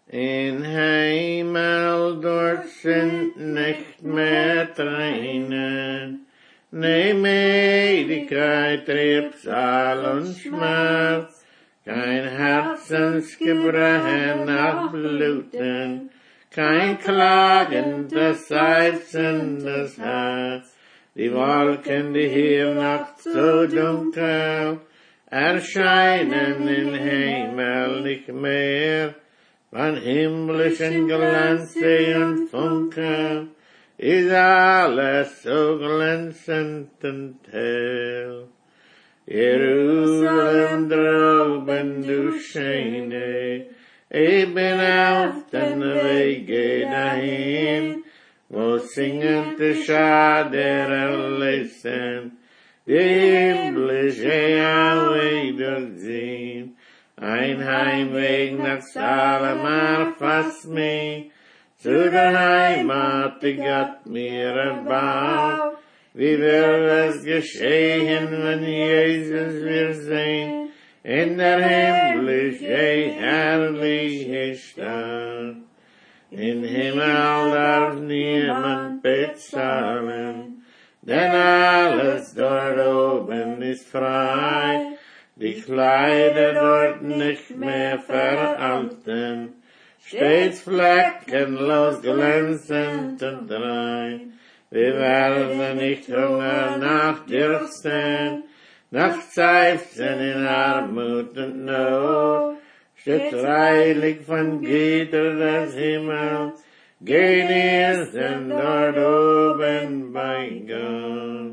In Himmel dort sind nicht mehr Tränen, ne Medigkeit, Trübsal und Schmerz, kein Herzensgebrechen nach Bluten, kein klagendes, seufzendes Herz. Die Wolken, die hier Nacht so dunkel erscheinen im Himmel nicht mehr, von himmlischen Glanze und Funken ist alles so glänzend und hell. Jerusalem droben, du Schöne, ich bin auf den Wege dahin, wo singende Schader erlösen, die himmlische Yahweh dort sehen. Ein Heimweg nach Salem fasst mich, zu der Heimat, die Gott mir erbaut. Wie wird es geschehen, wenn Jesus wir sehen, in der himmlische, herrliche Stadt. In Himmel darf niemand bezahlen, denn alles dort oben ist frei. Die Kleider dort nicht mehr veralten, stets fleckenlos glänzend und rein. Wir werden nicht Hunger nach Dürsten, nach Seufzen in Armut und Not. Steht freilich von Gitter des Himmels, genießen dort oben bei Gott.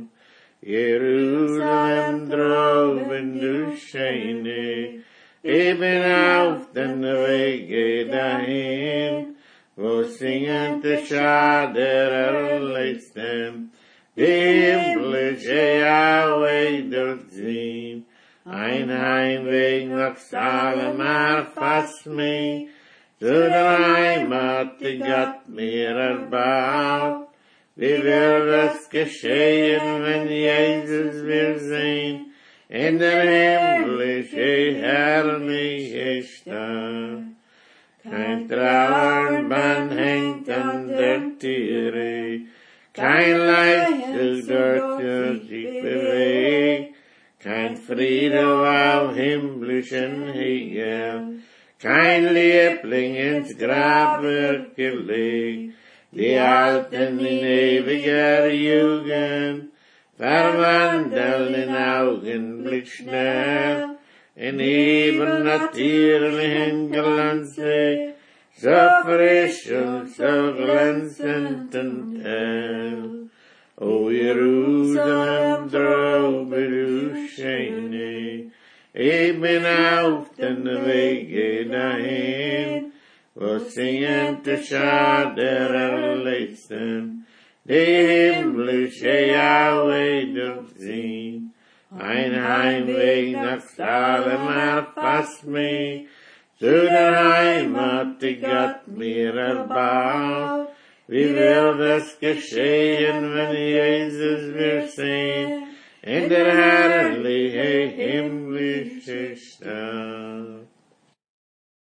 Jerusalem droben, du Schöne, ich bin auf den Wege dahin, wo singende Schader erlösen, die himmlische Yahweh dort sehen. Ein Heimweg nach Salem fasst mich, zu der Heimat, die Gott mir erbaut. Wie wird es geschehen, wenn Jesus wir sehen, in der himmlische, herrliche Stadt? Kein Trauerband hängt an der Türe, kein Leid dort sich bewegt, kein Friede auf himmlischen Hegel, kein Liebling ins Grab wird gelegt. Die Alten in ewiger Jugend verwandeln in Augenblick schnell, in übernatürlichen Glanze, so frisch und so glänzend und hell. O Jerusalem, drobe du Schöne, ich bin auf den Wege dahin, wo singende Schader erlösen, die himmlische Yahweh dort sehen. Ein Heimweg nach Salem fasst mich, zu der Heimat, die Gott mir erbaut. Wie wird es geschehen, wenn Jesus wir sehen, in der herrliche himmlische Stadt?